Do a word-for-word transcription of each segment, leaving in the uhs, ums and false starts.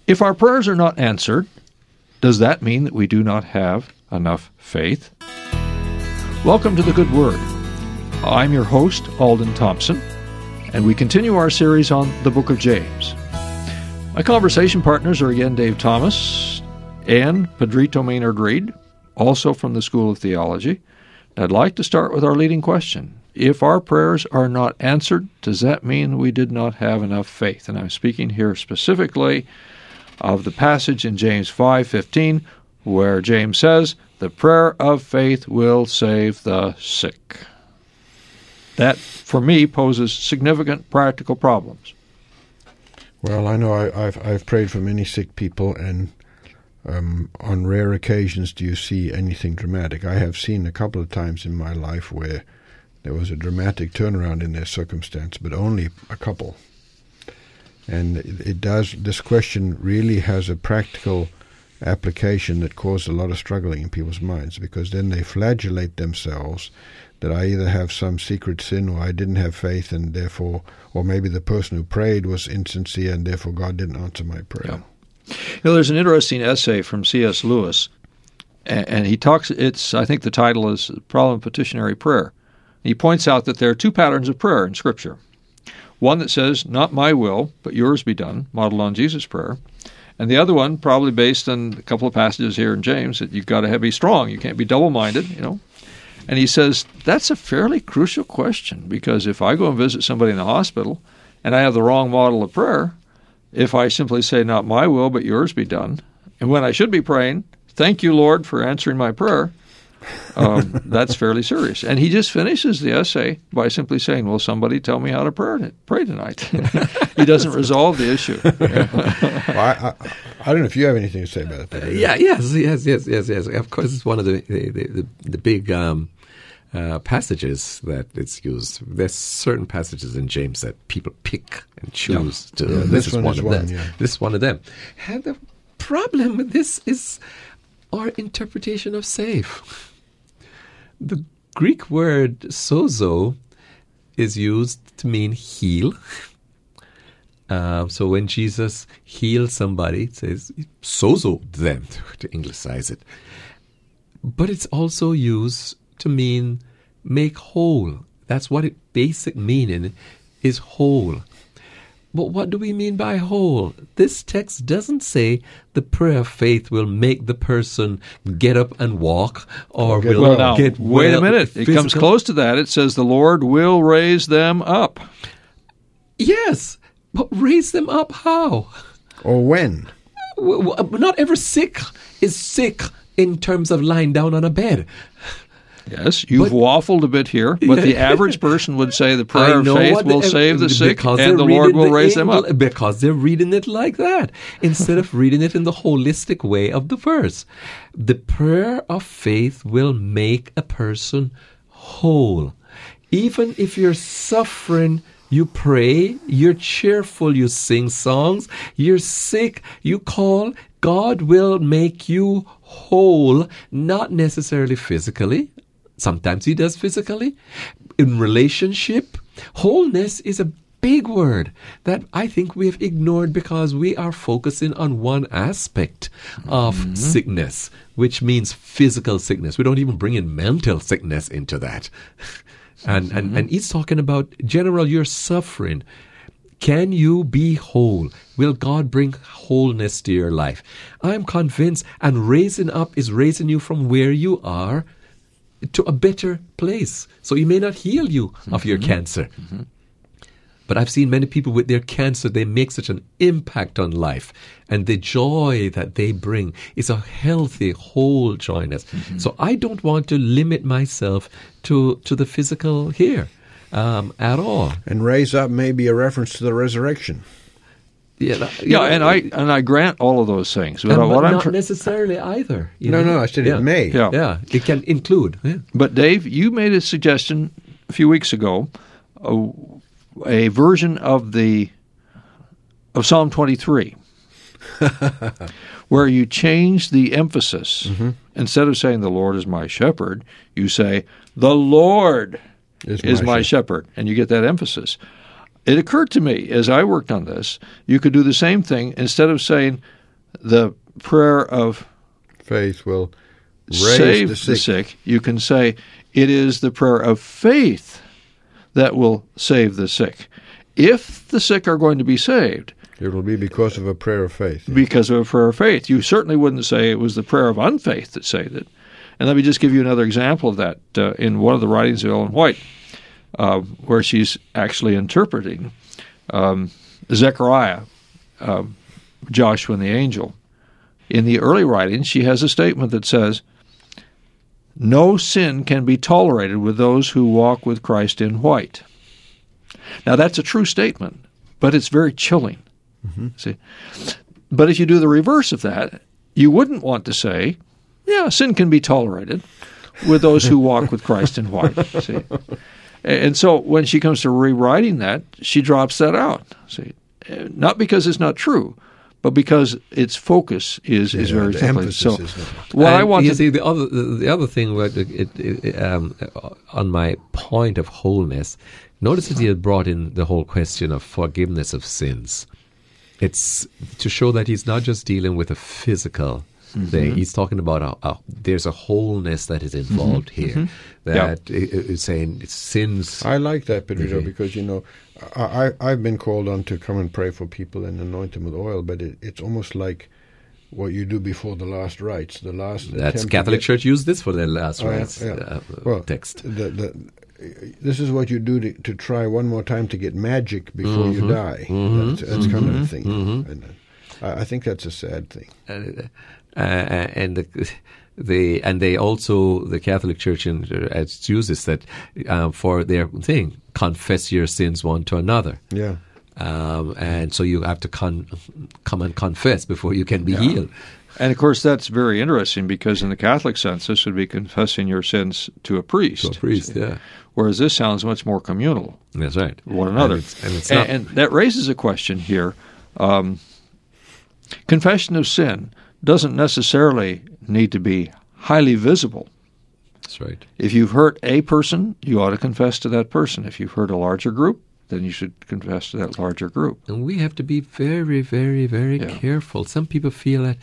If our prayers are not answered, does that mean that we do not have enough faith? Welcome to the Good Word. I'm your host, Alden Thompson, and we continue our series on the book of James. My conversation partners are again Dave Thomas and Pedrito Maynard-Reed, also from the School of Theology. I'd like to start with our leading question. If our prayers are not answered, does that mean we did not have enough faith? And I'm speaking here specifically of the passage in James five fifteen, where James says, "The prayer of faith will save the sick." That, for me, poses significant practical problems. Well, I know I, I've I've prayed for many sick people, and um, on rare occasions do you see anything dramatic. I have seen a couple of times in my life where there was a dramatic turnaround in their circumstance, but only a couple. And it, it does. This question really has a practical application that caused a lot of struggling in people's minds, because then they flagellate themselves that I either have some secret sin or I didn't have faith, and therefore, or maybe the person who prayed was insincere and therefore God didn't answer my prayer. Yeah. You know, there's an interesting essay from C S Lewis, and, and he talks, it's, I think the title is Problem of Petitionary Prayer. He points out that there are two patterns of prayer in Scripture. One that says, "Not my will, but yours be done," modeled on Jesus' prayer. And the other one, probably based on a couple of passages here in James, that you've got to be strong. You can't be double-minded, you know. And he says, that's a fairly crucial question, because if I go and visit somebody in the hospital and I have the wrong model of prayer, if I simply say, "Not my will, but yours be done," and when I should be praying, "Thank you, Lord, for answering my prayer," um, that's fairly serious. And he just finishes the essay by simply saying, "Well, somebody tell me how to pray, pray tonight." He doesn't resolve the issue. well, I, I, I don't know if you have anything to say about it. Uh, yeah, yes, yes, yes, yes, yes. Of course, it's one of the the, the, the big um, uh, passages that it's used. There's certain passages in James that people pick and choose. Yeah. to. Yeah, this, this is one one is of one, them. yeah. This is one of them. And the problem with this is our interpretation of save. The Greek word sozo is used to mean heal. Uh, so when Jesus heals somebody, it says sozo them, to Anglicize it. But it's also used to mean make whole. That's what its basic meaning is, whole. But what do we mean by whole? This text doesn't say the prayer of faith will make the person get up and walk, or get will Well, now, get wait well a minute. It physical. comes close to that. It says the Lord will raise them up. Yes, but raise them up how? Or when? W- w- Not every sick is sick in terms of lying down on a bed. Yes, you've But- waffled a bit here, but the average person would say the prayer I of know faith what will the- save the sick, because and they're the Lord reading will the raise them up. English- Because they're reading it like that, instead of reading it in the holistic way of the verse. The prayer of faith will make a person whole. Even if you're suffering, you pray, you're cheerful, you sing songs, you're sick, you call, God will make you whole, not necessarily physically. Sometimes he does physically. In relationship, wholeness is a big word that I think we have ignored because we are focusing on one aspect of mm-hmm. sickness, which means physical sickness. We don't even bring in mental sickness into that. And, mm-hmm. and, and he's talking about, general, you're suffering. Can you be whole? Will God bring wholeness to your life? I'm convinced, and raising up is raising you from where you are to a better place. So he may not heal you mm-hmm. of your cancer. Mm-hmm. But I've seen many people with their cancer, they make such an impact on life. And the joy that they bring is a healthy, whole joyness. Mm-hmm. So I don't want to limit myself to, to the physical here um, at all. And raise up may be a reference to the resurrection. Yeah, that, yeah, know, and I and I grant all of those things. But, and, what but I'm not tr- necessarily either. You no, know? no, I said yeah. it may. Yeah. yeah, it can include. Yeah. But Dave, you made a suggestion a few weeks ago, a, a version of the of Psalm twenty-three, where you change the emphasis. Mm-hmm. Instead of saying, "The Lord is my shepherd," you say, "The Lord is, is my, my shepherd," and you get that emphasis. It occurred to me as I worked on this, you could do the same thing. Instead of saying, the prayer of Faith will raise save the the sick. sick, you can say it is the prayer of faith that will save the sick. If the sick are going to be saved It will be because of a prayer of faith. because of a prayer of faith, you certainly wouldn't say it was the prayer of unfaith that saved it. And let me just give you another example of that uh, in one of the writings of Ellen White, uh, where she's actually interpreting um, Zechariah, uh, Joshua and the angel. In the early writings, she has a statement that says, "No sin can be tolerated with those who walk with Christ in white." Now, that's a true statement, but it's very chilling. Mm-hmm. See, but if you do the reverse of that, you wouldn't want to say, "Yeah, sin can be tolerated with those who walk with Christ in white." See, and so when she comes to rewriting that, she drops that out. See, not because it's not true, but because its focus is, Yeah, is very the simply. emphasis So, is not. what I And want you to see the other the, the other thing what it, it, it, um, on my point of wholeness. Notice that he had brought in the whole question of forgiveness of sins. It's to show that he's not just dealing with a physical mm-hmm. thing. He's talking about a, a, there's a wholeness that is involved mm-hmm. here. Mm-hmm. That yeah. it, it's saying it's sins. I like that, Pedrito, Mhm. because, you know, I, I, I've been called on to come and pray for people and anoint them with oil, but it, it's almost like what you do before the last rites. The last That's attempt to Catholic get- Church used this for their last Oh, yeah, rites yeah. uh, Well, text. The, the, this is what you do to, to try one more time to get magic before Mhm. you die. Mhm. That's, that's kind of a thing. Mhm. And uh, I, I think that's a sad thing. Uh, uh, and the, the and they also the Catholic Church in, uh, uses that um, for their thing, confess your sins one to another. Yeah. Um, and so you have to con- come and confess before you can be Yeah. healed. And of course, that's very interesting because in the Catholic sense, this would be confessing your sins to a priest. To a priest, yeah. Whereas this sounds much more communal That's right. with one another. And it's, and it's and, not, and that raises a question here. Um, confession of sin doesn't necessarily need to be highly visible. that's right. If you've hurt a person, you ought to confess to that person. If you've hurt a larger group, then you should confess to that larger group. And we have to be very, very, very Yeah. careful. Some people feel that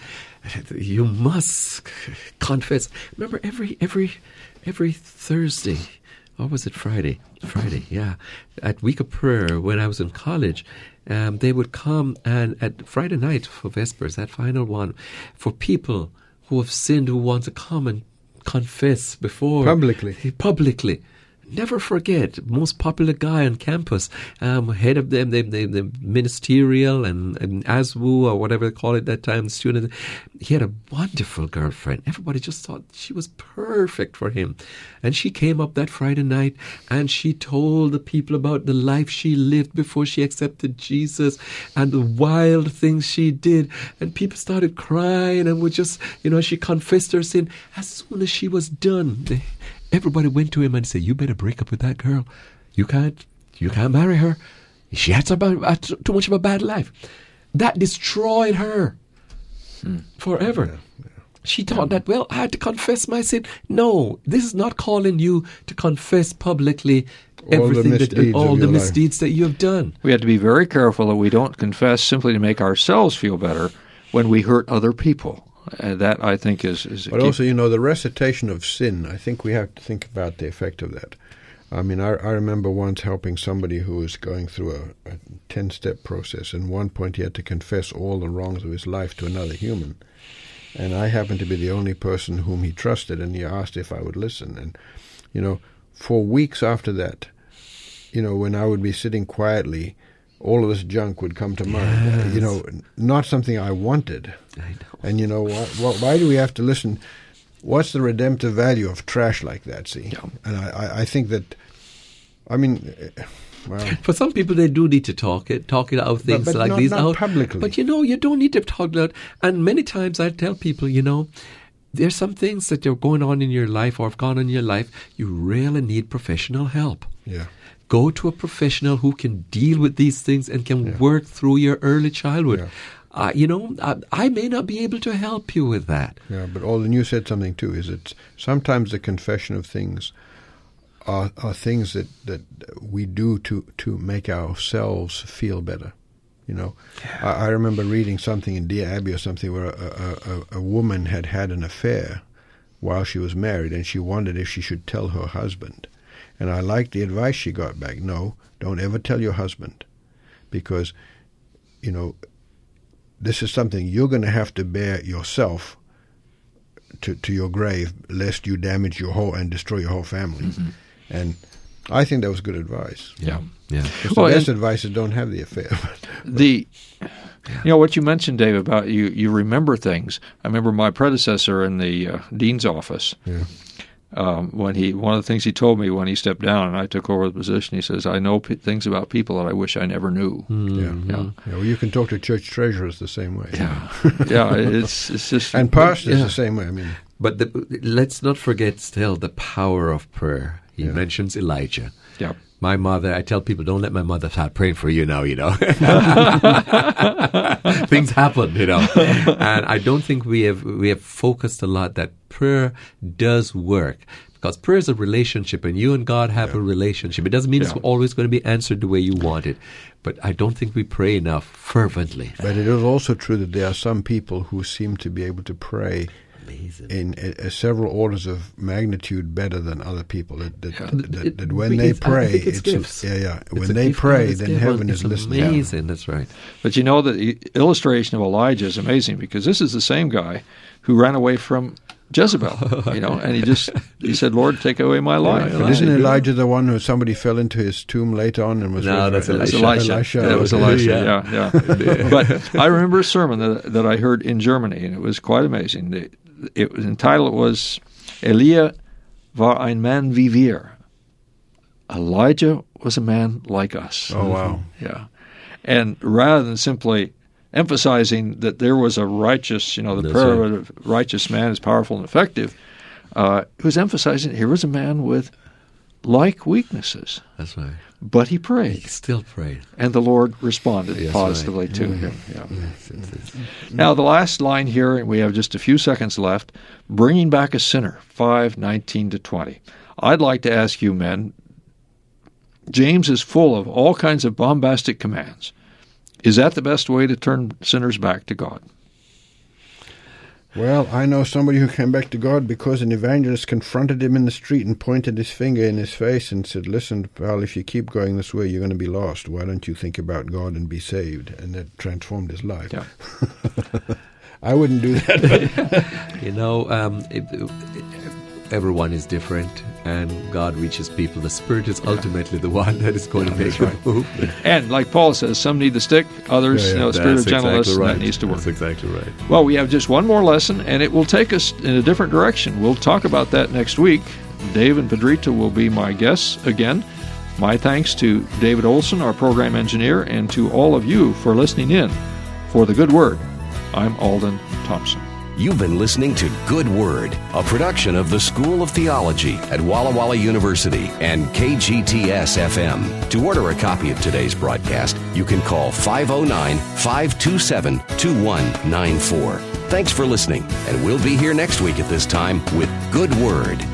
you must confess. Remember, every every every Thursday, or was it Friday? Friday, yeah. At Week of Prayer, when I was in college, um, they would come and at Friday night for Vespers, that final one, for people who have sinned who want to come and confess before Publicly. Publicly. Never forget, most popular guy on campus, um, head of them, the, the, the ministerial and, and A S W O or whatever they call it that time, student. He had a wonderful girlfriend. Everybody just thought she was perfect for him. And she came up that Friday night and she told the people about the life she lived before she accepted Jesus and the wild things she did. And people started crying and would just, you know, she confessed her sin. As soon as she was done, they, everybody went to him and said, "You better break up with that girl. You can't, you can't marry her. She had some, uh, too much of a bad life." That destroyed her hmm. forever. Yeah, yeah. She thought that, well, I had to confess my sin. No, this is not calling you to confess publicly All the everything that, misdeeds all of the your life. misdeeds that you have done. We have to be very careful that we don't confess simply to make ourselves feel better when we hurt other people. And that, I think, is, is a But key. also, you know, the recitation of sin, I think we have to think about the effect of that. I mean, I, I remember once helping somebody who was going through a, a ten-step process. And one point he had to confess all the wrongs of his life to another human. And I happened to be the only person whom he trusted, and he asked if I would listen. And, you know, for weeks after that, you know, when I would be sitting quietly, all of this junk would come to mind. Yes. You know, not something I wanted. I know. And, you know, why, why do we have to listen? What's the redemptive value of trash like that, see? Yeah. And I, I, I think that, I mean, eh, well... For some people, they do need to talk it, talk it out, things but like not- these not out. publicly. But, you know, you don't need to talk it out. And many times I tell people, you know, there's some things that are going on in your life or have gone on in your life, you really need professional help. Yeah. Go to a professional who can deal with these things and can Yeah. work through your early childhood. Yeah. Uh, you know, I, I may not be able to help you with that. Yeah, but Alden, you said something too, is that sometimes the confession of things are, are things that, that we do to, to make ourselves feel better. You know, I, I remember reading something in Dear Abby or something where a, a, a woman had had an affair while she was married, and she wondered if she should tell her husband. And I liked the advice she got back. No, don't ever tell your husband, because, you know, this is something you're going to have to bear yourself to, to your grave, lest you damage your whole and destroy your whole family. Mm-hmm. And I think that was good advice. Yeah, yeah. Well, the best advice is don't have the affair. the, you know, what you mentioned, Dave, about you, you remember things. I remember my predecessor in the uh, dean's office. Yeah. Um, when he, one of the things he told me when he stepped down and I took over the position, he says, "I know p- things about people that I wish I never knew." Mm-hmm. Yeah. Yeah. Yeah. Well, you can talk to church treasurers the same way. Yeah, yeah. It's it's just and pastors yeah. the same way. I mean, but the, let's not forget still the power of prayer. He yeah. mentions Elijah. Yeah. My mother, I tell people, don't let my mother start praying for you now, you know. Things happen, you know. And I don't think we have we have focused a lot that prayer does work. Because prayer is a relationship, and you and God have yeah. a relationship. It doesn't mean yeah. it's always going to be answered the way you want it. But I don't think we pray enough fervently. But it is also true that there are some people who seem to be able to pray Amazing. in a, a several orders of magnitude better than other people. That, that, yeah. that, it, that when they pray, it's, it's, it's yeah, yeah. It's when they pray, then heaven it's is listening. Amazing, that's right. But you know, the illustration of Elijah is amazing, because this is the same guy who ran away from Jezebel, you know, and he just he said, "Lord, take away my life." But isn't Elijah the one who somebody fell into his tomb later on and was? No, that's Elisha. Elisha. Elisha. That was Elisha. Yeah, yeah. yeah. But I remember a sermon that that I heard in Germany, and it was quite amazing. It, it was entitled was "Elia war ein Mann wie wir." Elijah was a man like us. Oh wow! Yeah, and rather than simply emphasizing that there was a righteous, you know, the That's prayer right. of a righteous man is powerful and effective, uh, he was emphasizing here was a man with like weaknesses. That's right. But he prayed. He still prayed. And the Lord responded Yes, positively right. to mm-hmm. him. Yeah. Yes, yes, yes. Now, the last line here, and we have just a few seconds left, bringing back a sinner, five nineteen to twenty. I'd like to ask you men, James is full of all kinds of bombastic commands. Is that the best way to turn sinners back to God? Well, I know somebody who came back to God because an evangelist confronted him in the street and pointed his finger in his face and said, "Listen, pal, if you keep going this way, you're going to be lost. Why don't you think about God and be saved?" And that transformed his life. Yeah. I wouldn't do that. You know, um, it, it, everyone is different, and God reaches people. The Spirit is yeah. ultimately the one that is going yeah, to make a right. move. And like Paul says, some need the stick, others, yeah, yeah. you know, spirit That's of gentleness, exactly right. that needs to work. That's exactly right. Well, we have just one more lesson, and it will take us in a different direction. We'll talk about that next week. Dave and Pedrita will be my guests again. My thanks to David Olson, our program engineer, and to all of you for listening in. For the Good Word, I'm Alden Thompson. You've been listening to Good Word, a production of the School of Theology at Walla Walla University and K G T S F M. To order a copy of today's broadcast, you can call five oh nine, five two seven, two one nine four. Thanks for listening, and we'll be here next week at this time with Good Word.